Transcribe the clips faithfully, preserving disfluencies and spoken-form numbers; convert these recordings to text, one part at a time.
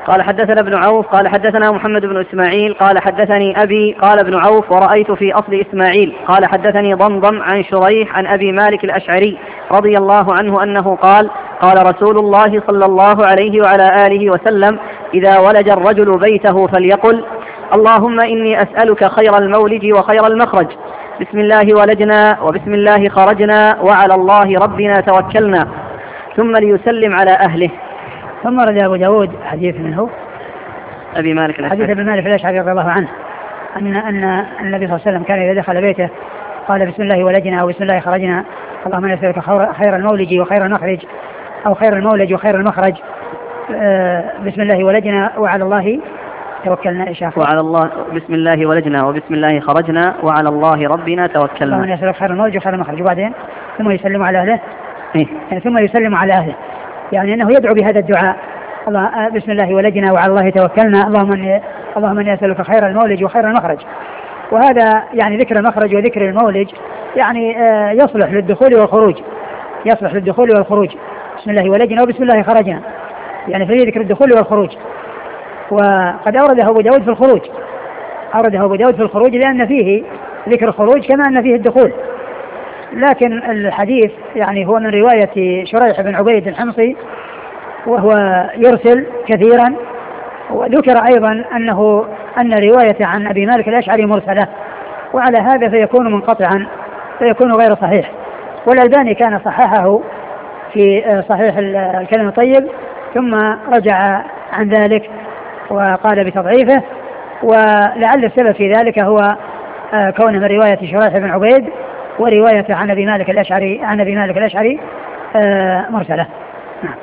قال حدثنا ابن عوف قال حدثنا محمد بن إسماعيل قال حدثني أبي قال ابن عوف ورأيت في أصل إسماعيل قال حدثني ضمضم عن شريح عن أبي مالك الأشعري رضي الله عنه أنه قال قال رسول الله صلى الله عليه وعلى آله وسلم إذا ولج الرجل بيته فليقل اللهم إني أسألك خير المولج وخير المخرج، بسم الله ولجنا وبسم الله خرجنا وعلى الله ربنا توكلنا، ثم ليسلم على أهله. ثم رد أبو داود حديث منه أبي مالك الأشعري حديث أبي مالك الأشعري رضي الله عنه أن, أن النبي صلى الله عليه وسلم كان إذا دخل بيته قال بسم الله ولجنا وبسم الله خرجنا، اللهم إني أسألك خير المولج وخير المخرج أو خير المولج وخير المخرج، بسم الله ولجنا وعلى الله توكلنا إشافة. وعلى الله بسم الله ولجنا وبسم الله خرجنا وعلى الله ربنا توكلنا. اللهم إني أسألك خير المولج وخير المخرج. وبعدين ثم يسلم على أهله. إيه؟ يعني ثم يسلم على أهله، يعني أنه يدعو بهذا الدعاء، الله بسم الله ولجنا وعلى الله توكلنا، اللهم إني اللهم إني أسألك خير المولج وخير المخرج. وهذا يعني ذكر المخرج وذكر المولج يعني يصلح للدخول والخروج، يصلح للدخول والخروج. بسم الله ولجنا وبسم الله خرجنا، يعني فيه ذكر الدخول والخروج. وقد أورده أبو داود في الخروج، أورده أبو داود في الخروج لأن فيه ذكر الخروج كما أن فيه الدخول. لكن الحديث يعني هو من رواية شريح بن عبيد الحمصي وهو يرسل كثيرا، وذكر أيضا أنه أن رواية عن أبي مالك الأشعري مرسلة، وعلى هذا فيكون منقطعا فيكون غير صحيح. والألباني كان صححه في صحيح الكلم الطيب ثم رجع عن ذلك وقال بتضعيفه، ولعل السبب في ذلك هو كونه من رواية شريح بن عبيد ورواية عن أبي مالك الأشعري عن أبي مالك الأشعري مرسلة. نعم.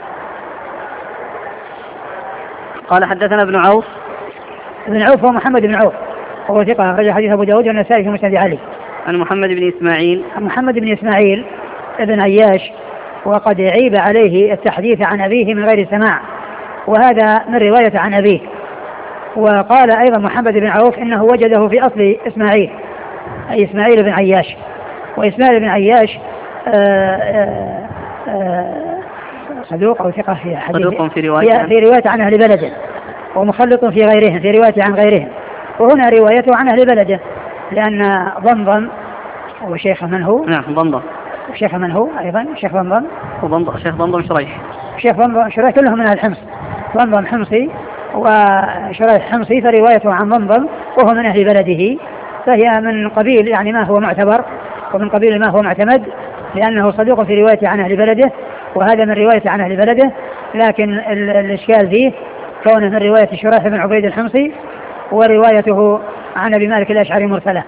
قال حدثنا ابن عوف. ابن عوف هو محمد بن عوف وهو ثقة أخرج حديث أبو داود والنسائي في مسند علي. عن محمد بن إسماعيل. محمد بن إسماعيل ابن عياش، وقد عيب عليه التحديث عن أبيه من غير سماع، وهذا من رواية عن أبيه. وقال أيضا محمد بن عوف إنه وجده في أصل إسماعيل، أي إسماعيل بن عياش. وإسماعيل بن عياش آآ آآ صدوق أو ثقة في حديث في رواية, في رواية عن أهل بلده، ومخلط في غيرهم في رواية عن غيرهم، وهنا روايته عن أهل بلده لأن ضمضم وشيخ من هو نعم ضمضم شيخ من هو أيضا شيخ ضمضم وضمضم شيخ ضمضم شريح شيخ ضمضم شريح كلهم من أهل الحمص، ضمضم حمصي وشريح حمصي، فروايته عن ضمضم وهو من أهل بلده، فهي من قبيل يعني ما هو معتبر ومن قبيل ما هو معتمد، لأنه صدوق في رواية عن أهل بلده، وهذا من رواية عن أهل بلده. لكن الإشكال فيه كونه من رواية شريح بن عبيد الحمصي وروايته عن أبي مالك الأشعري مرسلة.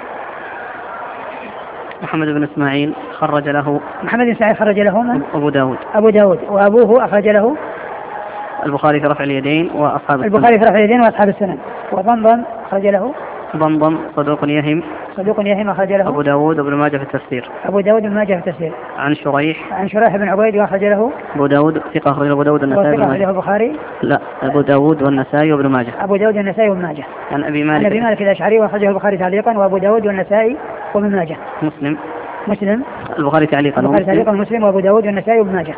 محمد بن إسماعيل خرج له محمد بن إسماعيل خرج له من؟ أبو داود أبو داود وأبوه أخرج له البخاري في رفع اليدين وأصحاب السنن. البخاري في رفع اليدين وأصحاب السنن. وضمضم أخرج له ضمضم صدوق يهم صدوق يهم أخرج له أبو داود وابن ماجه في التفسير. أبو داود وابن ماجه في التفسير. عن شريح عن شريح بن عبيد وأخرج له أبو داود ثقة أخرج أبو داود والنسائي وثقة أخرجه البخاري. لا أبو داود والنسائي وابن ماجه. أبو داود والنسائي وابن ماجه. عن أبي مالك عن أبي مالك الأشعري وأخرجه البخاري تعليقا وأبو داود والنسائي وابن ماجه. مسلم مسلم البخاري تعليقا البخاري تعليقا ومسلم وأبو داود والنسائي وابن ماجه.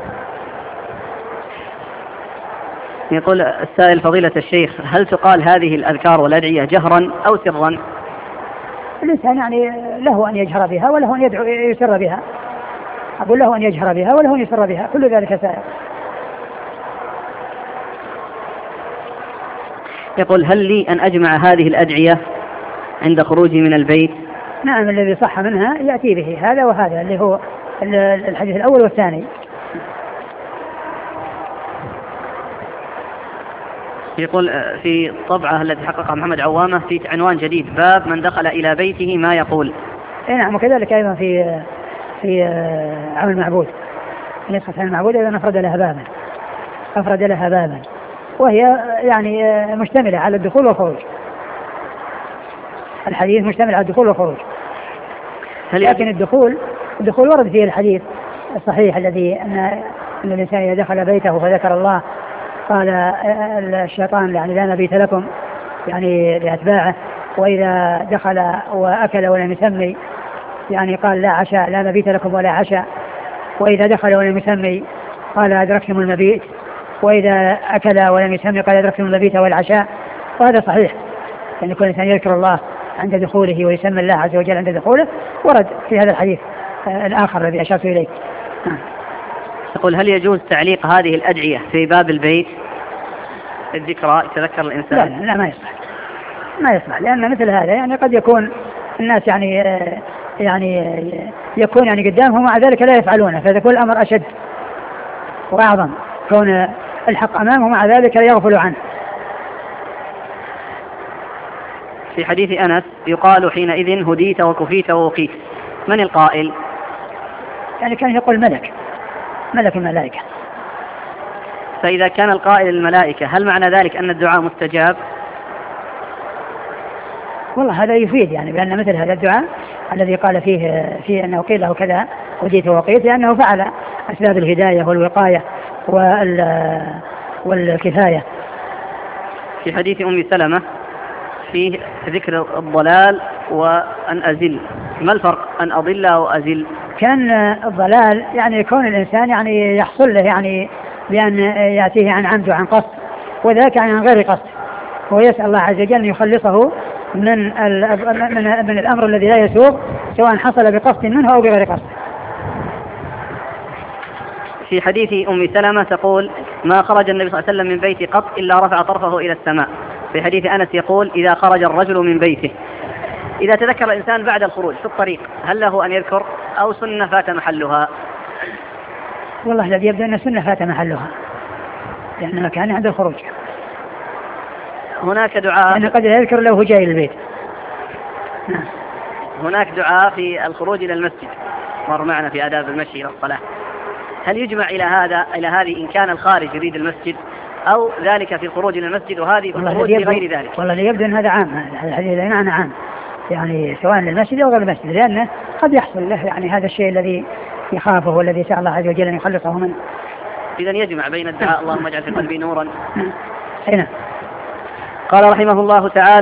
يقول السائل فضيلة الشيخ، هل تقال هذه الأذكار والأدعية جهرا أو سرا؟ الإنسان يعني له أن يجهر بها وله أن يدعو يسر بها. أقول له أن يجهر بها وله أن يسر بها، كل ذلك سائر. يقول هل لي أن أجمع هذه الأدعية عند خروجي من البيت؟ نعم، الذي صح منها يأتي به هذا وهذا اللي هو الحديث الأول والثاني. يقول في طبعة التي حققها محمد عوامة في عنوان جديد، باب من دخل إلى بيته ما يقول. اي نعم، وكذلك أيضا في في عون المعبود، نسخة عون المعبود أيضا أفرد لها بابا أفرد لها بابا وهي يعني مشتملة على الدخول والخروج. الحديث مشتمل على الدخول والخروج، لكن الدخول الدخول ورد فيه الحديث الصحيح الذي أن أن الإنسان إذا دخل بيته فذكر الله قال الشيطان يعني لا مبيت لكم، يعني لأتباعه، وإذا دخل وأكل ولم يسمي يعني قال لا عشاء لا مبيت لكم ولا عشاء، وإذا دخل ولم يسمي قال أدركتم المبيت وإذا أكل ولم يسمي قال أدركتم المبيت والعشاء، وهذا صحيح، يعني كل إنسان يذكر الله عند دخوله ويسمي الله عز وجل عند دخوله، ورد في هذا الحديث الآخر الذي أشرت إليه. يقول هل يجوز تعليق هذه الأدعية في باب البيت الذكرى يتذكر الإنسان؟ لا, لا ما يصلح، ما يصلح، لأن مثل هذا يعني قد يكون الناس يعني يعني يكون يعني قدامهم ومع ذلك لا يفعلونه، فيكون الأمر أشد وأعظم، كون الحق أمامه مع ذلك لا يغفل عنه. في حديث أنس يقال حينئذ هديت وكفيت ووقيت، من القائل؟ يعني كان يقول ملك ملك الملائكة. فإذا كان القائل الملائكة هل معنى ذلك أن الدعاء مستجاب؟ والله هذا يفيد يعني بأن مثل هذا الدعاء الذي قال فيه فيه أنه قيل له كذا هديت ووقيت، لأنه فعل أسباب الهداية والوقاية والكفاية. في حديث أم سلمة فيه ذكر الضلال وأن أزل، ما الفرق أن أضل أو أزل؟ كان الضلال يعني يكون الإنسان يعني يحصل له يعني بأن يأتيه عن عمد وعن قصد، وذاك عن غير قصد، ويسأل الله عز وجل أن يخلصه من, من, من الأمر الذي لا يسوغ، سواء حصل بقصد منه أو بغير قصد. في حديث أم سلمة تقول ما خرج النبي صلى الله عليه وسلم من بيته قط إلا رفع طرفه إلى السماء. في حديث أنس يقول إذا خرج الرجل من بيته، إذا تذكر الإنسان بعد الخروج في الطريق هل له أن يذكر أو سنة فات محلها؟ والله الذي يبدو أن سنة فات محلها، لأنه كان عند الخروج. هناك دعاء لأنه قد يذكر له جاي البيت. هناك دعاء في الخروج إلى المسجد مر معنا في آداب المشي إلى الصلاة، هل يجمع إلى هذا إلى هذه إن كان الخارج يريد المسجد أو ذلك في الخروج إلى المسجد وهذه في الخروج لغير ذلك؟ والله اللي يبدو أن هذا عام، الحديث معنى عام، يعني سواء للمسجد أو غير المسجد، لأنه قد يحصل له يعني هذا الشيء الذي يخافه والذي سأل الله عز وجل أن يخلصه منه. إذن يجمع بين الدعاء اللهم اجعل في قلبي نورا. هنا قال رحمه الله تعالى